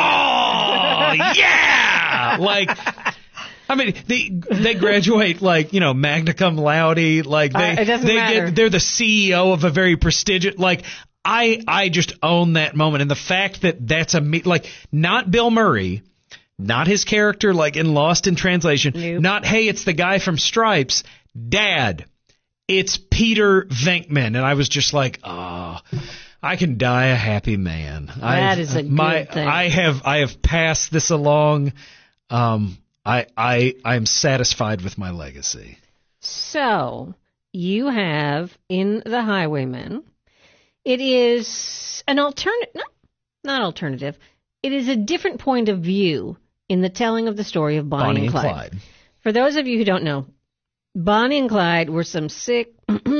S3: Oh, yeah. Like, I mean, they they graduate like, you know, magna cum laude, like they
S2: Uh, it doesn't
S3: they
S2: matter.
S3: get they're the C E O of a very prestigious, like I I just own that moment, and the fact that that's a me, like not Bill Murray, not his character like in Lost in Translation,
S2: Nope.
S3: not hey it's the guy from Stripes, Dad, it's Peter Venkman, and I was just like, oh, I can die a happy man.
S2: That
S3: I've-
S2: is a good
S3: my,
S2: thing.
S3: I have I have passed this along. Um, I I I'm satisfied with my legacy.
S2: So you have in The Highwaymen, it is an alternative, no, not alternative. It is a different point of view in the telling of the story of Bonnie,
S3: Bonnie
S2: and
S3: and
S2: Clyde.
S3: Clyde.
S2: For those of you who don't know, Bonnie and Clyde were some sick,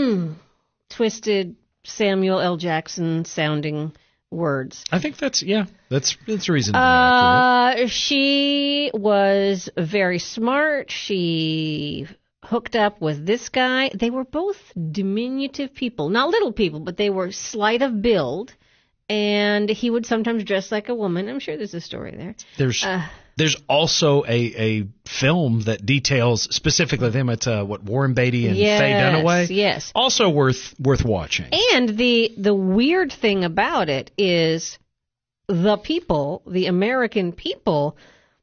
S2: twisted Samuel L. Jackson sounding words.
S3: I think that's yeah, that's that's reasonably accurate.
S2: Uh, she was very smart. She hooked up with this guy. They were both diminutive people, not little people, but they were slight of build. And he would sometimes dress like a woman. I'm sure there's a story there.
S3: There's
S2: Uh,
S3: there's also a, a film that details specifically them at uh, what Warren Beatty and
S2: yes,
S3: Faye Dunaway.
S2: yes.
S3: Also worth worth watching.
S2: And the the weird thing about it is the people, the American people,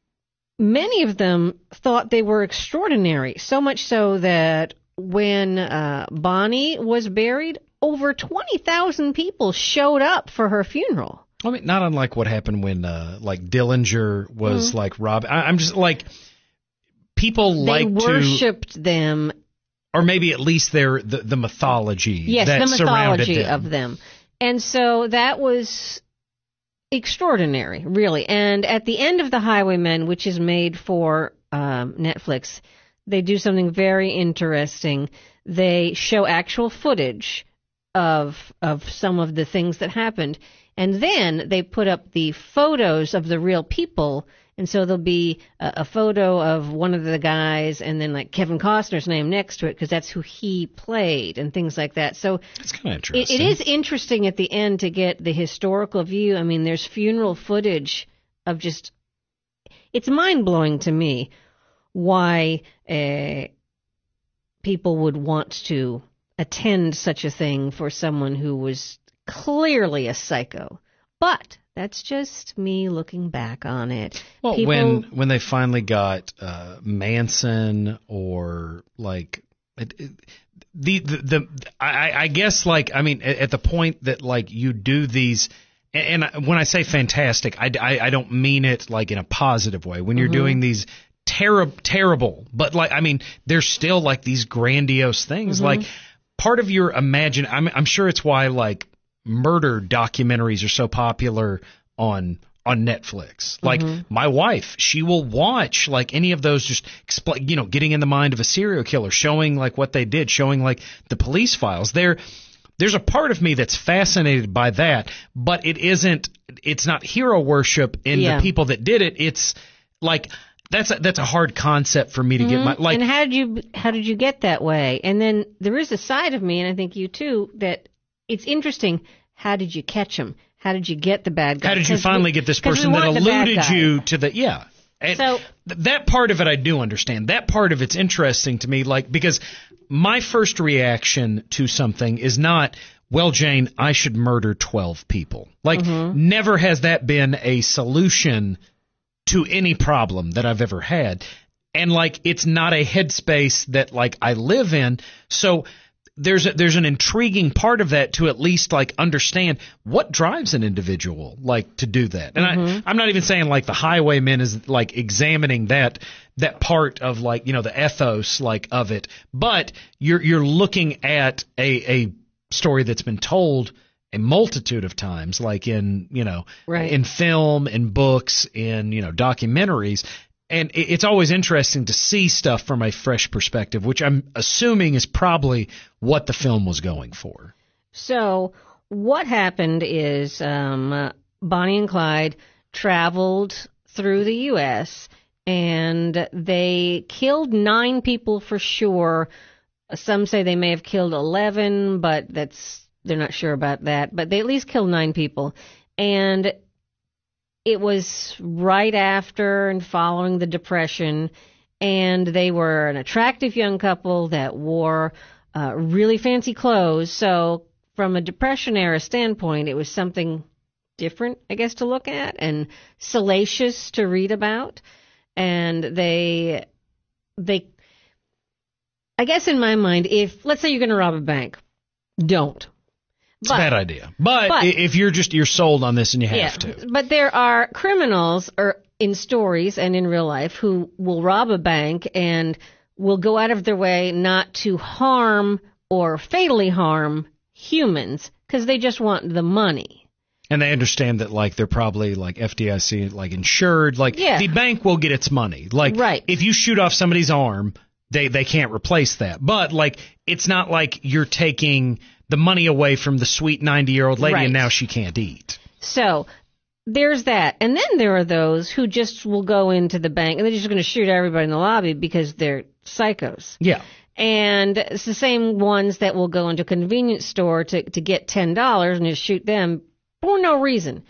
S2: many of them thought they were extraordinary, so much so that when uh, Bonnie was buried, over twenty thousand people showed up for her funeral.
S3: I mean, not unlike what happened when uh, like Dillinger was
S2: Mm-hmm.
S3: like Rob. I, I'm just like people
S2: They
S3: like to,
S2: worshipped them.
S3: or maybe at least their the, the mythology.
S2: Yes,
S3: that
S2: the
S3: surrounded
S2: mythology
S3: them.
S2: of them. And so that was extraordinary, really. And at the end of The Highwaymen, which is made for um, Netflix, they do something very interesting. They show actual footage of of some of the things that happened, and then they put up the photos of the real people. And so there'll be a, a photo of one of the guys and then like Kevin Costner's name next to it because that's who he played and things like that. So
S3: It's kind of
S2: it,
S3: interesting.
S2: it is interesting at the end to get the historical view. I mean, there's funeral footage of just, it's mind-blowing to me why uh, people would want to attend such a thing for someone who was clearly a psycho. But that's just me looking back on it.
S3: Well,
S2: People-
S3: when when they finally got uh, Manson or like it, it, the, the the I, I guess like I mean at, at the point that like you do these, and, and when I say fantastic, I, I, I don't mean it like in a positive way. When you're
S2: Mm-hmm.
S3: doing these terrible terrible, but like I mean they're still like these grandiose things.
S2: Mm-hmm.
S3: Like part of your imagine, I'm I'm sure it's why like murder documentaries are so popular on on Netflix. Like my wife, she will watch like any of those, just expl- you know, getting in the mind of a serial killer, showing like what they did, showing like the police files. There, there's a part of me that's fascinated by that, but it isn't. It's not hero worship in
S2: Yeah.
S3: the people that did it. It's like that's a, that's a hard concept for me to get my like.
S2: and how did you how did you get that way? And then there is a side of me, and I think you too, that it's interesting. How did you catch him? How did you get the bad guy?
S3: How did you
S2: 'Cause
S3: finally
S2: we-
S3: get this
S2: 'cause we
S3: person that
S2: want the bad
S3: alluded
S2: guy.
S3: you to the yeah? And
S2: So-
S3: th- that part of it I do understand. That part of it's interesting to me, like because my first reaction to something is not, well, Jane, I should murder twelve people. Like
S2: Mm-hmm.
S3: never has that been a solution to any problem that I've ever had. And like it's not a headspace that like I live in. So there's a, there's an intriguing part of that to at least like understand what drives an individual like to do that. And mm-hmm. I I'm not even saying like the Highwaymen is like examining that that part of like, you know, the ethos like of it, but you're you're looking at a a story that's been told a multitude of times, like in, you know,
S2: right.
S3: in film, in books, in, you know, documentaries. And it's always interesting to see stuff from a fresh perspective, which I'm assuming is probably what the film was going for.
S2: So what happened is um, uh, Bonnie and Clyde traveled through the U S and they killed nine people for sure. Some say they may have killed eleven, but that's they're not sure about that. But they at least killed nine people. And it was right after and following the Depression, and they were an attractive young couple that wore uh, really fancy clothes. So from a Depression-era standpoint, it was something different, I guess, to look at and salacious to read about. And they, they, I guess in my mind, if, let's say you're going to rob a bank, don't.
S3: It's but, a bad idea. But, but if you're just you're sold on this and you have
S2: yeah,
S3: to.
S2: But there are criminals or in stories and in real life who will rob a bank and will go out of their way not to harm or fatally harm humans because they just want the money.
S3: And they understand that like they're probably like F D I C like insured. Like
S2: yeah.
S3: the bank will get its money. Like
S2: right.
S3: if you shoot off somebody's arm, they they can't replace that. But like it's not like you're taking the money away from the sweet ninety-year-old lady,
S2: right.
S3: and now she can't eat.
S2: So there's that. And then there are those who just will go into the bank, and they're just going to shoot everybody in the lobby because they're psychos.
S3: Yeah.
S2: And it's the same ones that will go into a convenience store to, to get ten dollars and just shoot them for no reason.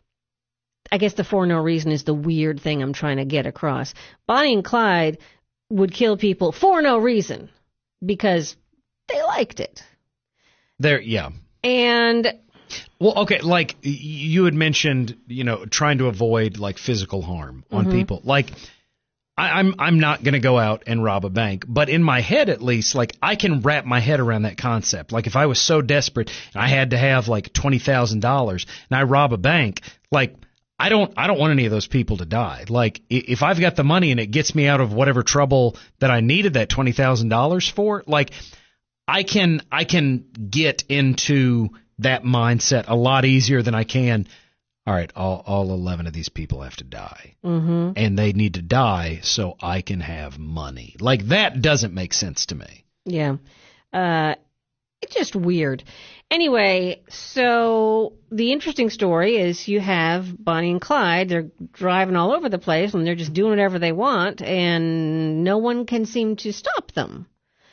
S2: I guess the for no reason is the weird thing I'm trying to get across. Bonnie and Clyde would kill people for no reason because they liked it.
S3: There, yeah.
S2: And
S3: well, okay, like you had mentioned, you know, trying to avoid like physical harm on
S2: mm-hmm.
S3: people. Like I, I'm, I'm not going to go out and rob a bank, but in my head at least, like I can wrap my head around that concept. Like if I was so desperate and I had to have like twenty thousand dollars and I rob a bank, like I don't, I don't want any of those people to die. Like if I've got the money and it gets me out of whatever trouble that I needed that twenty thousand dollars for, like. I can I can get into that mindset a lot easier than I can. All right, all, all eleven of these people have to die,
S2: mm-hmm.
S3: and they need to die so I can have money. Like that doesn't make sense to me.
S2: Yeah, uh, it's just weird. Anyway, so the interesting story is you have Bonnie and Clyde. They're driving all over the place, and they're just doing whatever they want, and no one can seem to stop them.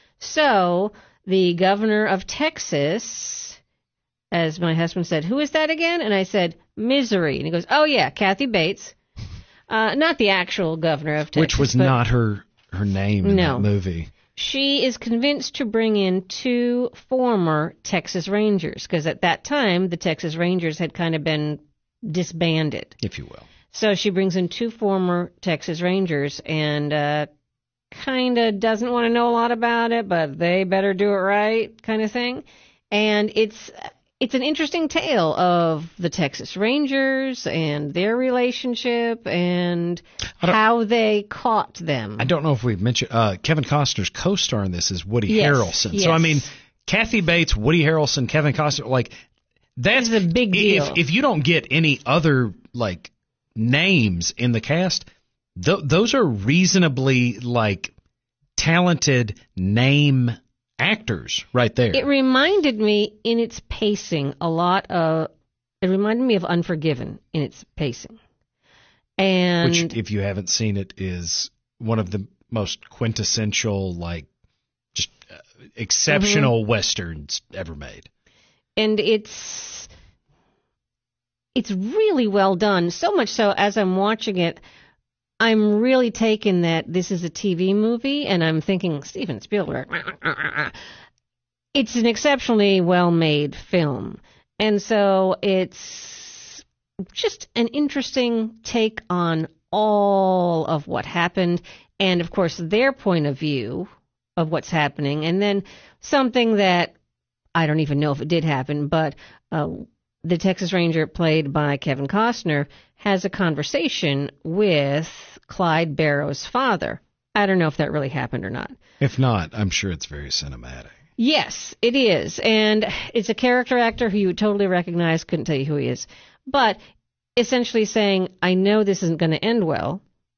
S2: So the governor of Texas, as my husband said, who is that again? And I said, Misery. And he goes, oh, yeah, Kathy Bates. Uh, not the actual governor of Texas.
S3: Which was not her, her name in
S2: no.
S3: that movie.
S2: She is convinced to bring in two former Texas Rangers, because at that time, the Texas Rangers had kind of been disbanded.
S3: If you will.
S2: So she brings in two former Texas Rangers and uh kind of doesn't want to know a lot about it, but they better do it right kind of thing. And it's it's an interesting tale of the Texas Rangers and their relationship and how they caught them.
S3: I don't know if we've mentioned uh, Kevin Costner's co-star in this is Woody
S2: yes,
S3: Harrelson.
S2: Yes.
S3: So, I mean, Kathy Bates, Woody Harrelson, Kevin Costner, like, that's
S2: a big deal.
S3: If, if you don't get any other, like, names in the cast, th- those are reasonably, like, talented name actors right there.
S2: It reminded me in its pacing a lot of, it reminded me of Unforgiven in its pacing. And
S3: which, if you haven't seen it, is one of the most quintessential, like, just uh, exceptional mm-hmm. Westerns ever made.
S2: And it's, it's really well done. So much so, as I'm watching it, I'm really taken that this is a T V movie, and I'm thinking, Steven Spielberg. It's an exceptionally well-made film. And so it's just an interesting take on all of what happened. And, of course, their point of view of what's happening. And then something that I don't even know if it did happen, but uh, the Texas Ranger played by Kevin Costner has a conversation with Clyde Barrow's father. I don't know if that really happened or not.
S3: If not, I'm sure it's very cinematic.
S2: Yes, it is. And it's a character actor who you would totally recognize, couldn't tell you who he is. But essentially saying, I know this isn't going to end well,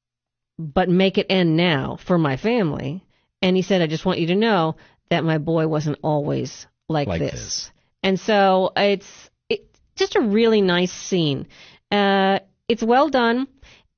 S2: but make it end now for my family. And he said, I just want you to know that my boy wasn't always like,
S3: like
S2: this.
S3: this.
S2: And so it's it, just a really nice scene. Uh, it's well done.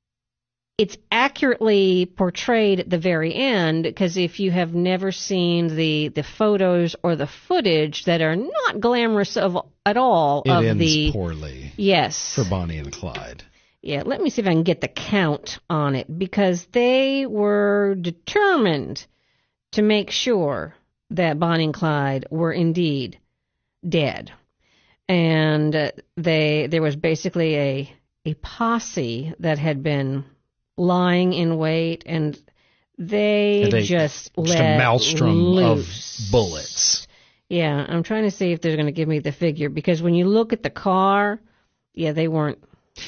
S2: It's accurately portrayed at the very end, because if you have never seen the, the photos or the footage that are not glamorous of at all
S3: it
S2: of
S3: ends
S2: the
S3: poorly.
S2: Yes.
S3: For Bonnie and Clyde.
S2: Yeah, let me see if I can get the count on it, because they were determined to make sure that Bonnie and Clyde were indeed dead. And uh, they there was basically a a posse that had been lying in wait, and they,
S3: they
S2: just,
S3: just
S2: let
S3: a maelstrom
S2: loose.
S3: of bullets.
S2: Yeah, I'm trying to see if they're going to give me the figure, because when you look at the car, yeah, they weren't.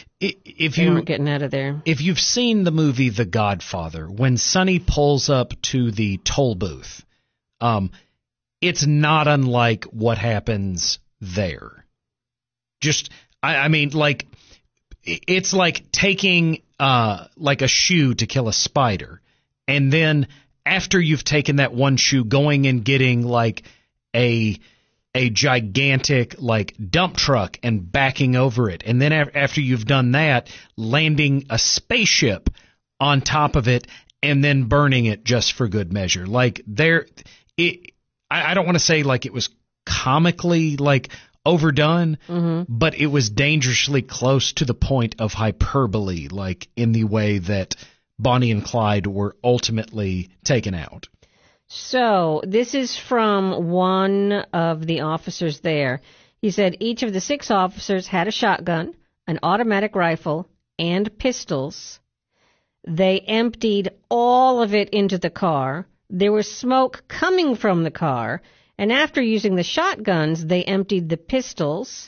S3: If
S2: they
S3: you
S2: weren't getting out of there.
S3: If you've seen the movie The Godfather, when Sonny pulls up to the toll booth, um, it's not unlike what happens there. Just, I, I mean, like, it's like taking uh, like a shoe to kill a spider, and then after you've taken that one shoe, going and getting like a a gigantic like dump truck and backing over it, and then af- after you've done that, landing a spaceship on top of it and then burning it just for good measure. Like there, it. I, I don't want to say like it was comically like overdone,
S2: mm-hmm.
S3: but it was dangerously close to the point of hyperbole, like in the way that Bonnie and Clyde were ultimately taken out.
S2: So this is from one of the officers there. He said each of the six officers had a shotgun, an automatic rifle, and pistols. They emptied all of it into the car. There was smoke coming from the car. And after using the shotguns, they emptied the pistols,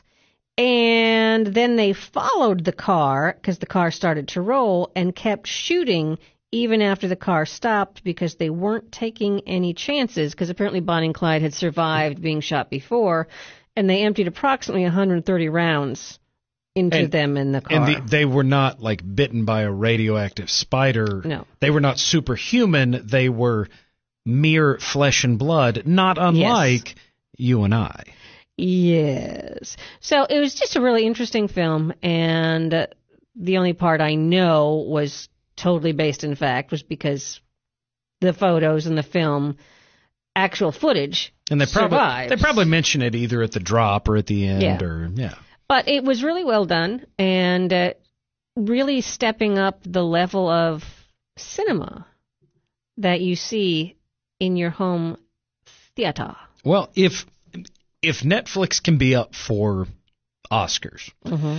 S2: and then they followed the car, because the car started to roll, and kept shooting even after the car stopped, because they weren't taking any chances, because apparently Bonnie and Clyde had survived being shot before, and they emptied approximately one hundred thirty rounds into
S3: and,
S2: them in the car.
S3: And the, they were not like bitten by a radioactive spider.
S2: No.
S3: They were not superhuman. They were mere flesh and blood, not unlike
S2: yes.
S3: you and I.
S2: Yes. So it was just a really interesting film, and uh, the only part I know was totally based in fact was because the photos and the film, actual footage,
S3: and they probably
S2: survives.
S3: they probably mention it either at the drop or at the end,
S2: yeah.
S3: or yeah.
S2: But it was really well done, and uh, really stepping up the level of cinema that you see in your home theater.
S3: Well, if if Netflix can be up for Oscars,
S2: mm-hmm.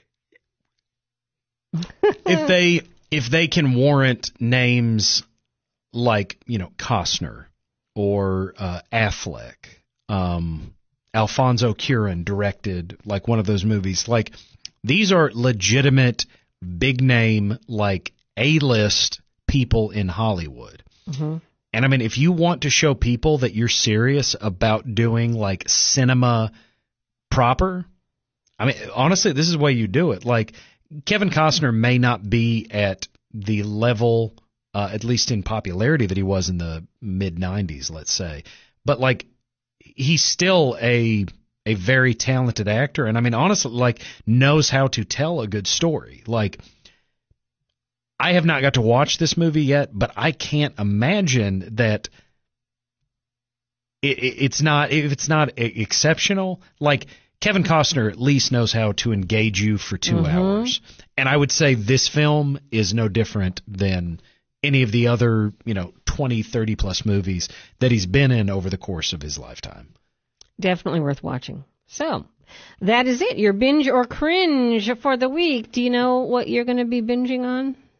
S3: if they if they can warrant names like, you know, Costner or uh, Affleck, um, Alfonso Cuarón directed like one of those movies, like these are legitimate big name like A-list people in Hollywood.
S2: Mm-hmm.
S3: And I mean, if you want to show people that you're serious about doing like cinema proper, I mean, honestly, this is the way you do it. Like Kevin Costner may not be at the level, uh, at least in popularity, that he was in the mid nineties, let's say, but like he's still a a very talented actor, and I mean, honestly, like knows how to tell a good story. Like, I have not got to watch this movie yet, but I can't imagine that it, it, it's not if it's not exceptional. Like Kevin Costner at least knows how to engage you for two
S2: mm-hmm.
S3: hours, and I would say this film is no different than any of the other, you know, twenty, thirty plus movies that he's been in over the course of his lifetime.
S2: Definitely worth watching. So that is it. Your binge or cringe for the week. Do you know what you're going to be binging on?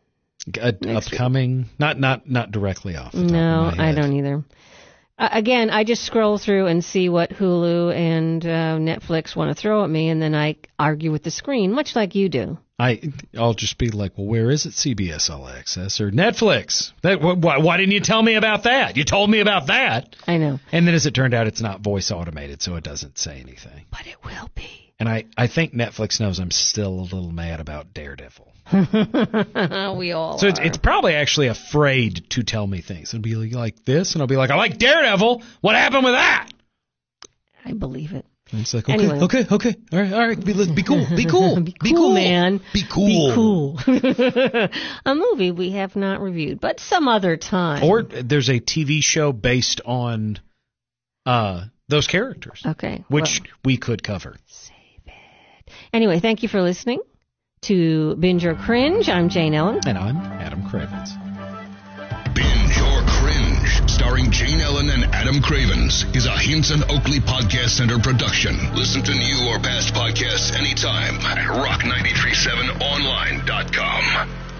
S3: Uh, upcoming, week. not not not directly off. The top
S2: no,
S3: of my
S2: I
S3: head.
S2: don't either. Uh, again, I just scroll through and see what Hulu and uh, Netflix want to throw at me, and then I argue with the screen, much like you do.
S3: I I'll just be like, well, where is it? C B S All Access or Netflix? That, why, why didn't you tell me about that? You told me about that.
S2: I know.
S3: And then as it turned out, it's not voice automated, so it doesn't say anything.
S2: But it will be.
S3: And I, I think Netflix knows I'm still a little mad about Daredevil.
S2: We all
S3: So
S2: are.
S3: it's, it's probably actually afraid to tell me things. It'll be like this, and I'll be like, I like Daredevil. What happened with that?
S2: I believe it.
S3: And it's like, okay,
S2: Anyway.
S3: okay, okay. All right, all right. Be, be cool. Be cool.
S2: Be cool, man.
S3: Be cool.
S2: Be cool. A movie we have not reviewed, but some other time.
S3: Or there's a T V show based on uh, those characters,
S2: Okay.
S3: which
S2: well,
S3: we could cover.
S2: save it. Anyway, thank you for listening to Binge or Cringe. I'm Jane Ellen.
S3: And I'm Adam Cravens.
S1: Binge or Cringe, starring Jane Ellen and Adam Cravens, is a Hinson Oakley Podcast Center production. Listen to new or past podcasts anytime at rock nine three seven online dot com.